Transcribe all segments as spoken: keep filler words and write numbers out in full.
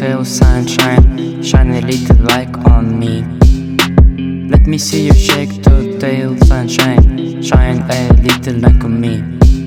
tail, sunshine, shine a little like on me. Let me see you shake the tail, sunshine, shine a little like on me.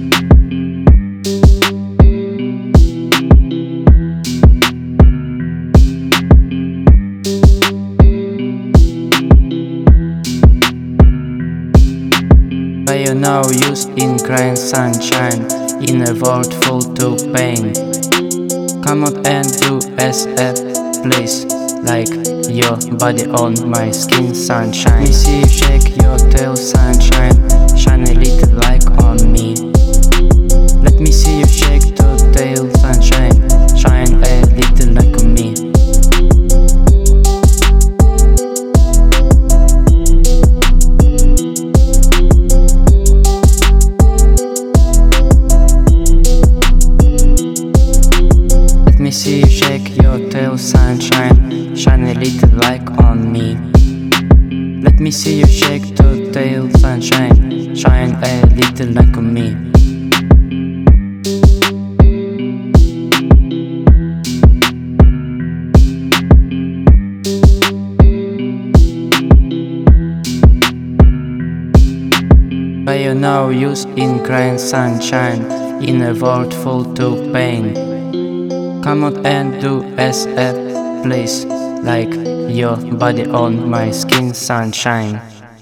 Why you now used in crying, sunshine, in a world full to pain? Come out and do as a place, like your body on my skin, sunshine. Let me see you shake your tail, sunshine, shine a little like on me. Let me see you shake the tail, sunshine, shine a little like on me. Let me see you shake your tail, sunshine, shine a little like on me. Let me see you shake the tail, sunshine, shine a little like on me. Why you now used in crying, sunshine, in a world full to pain? Come out and do as a place, like your body on my skin, sunshine.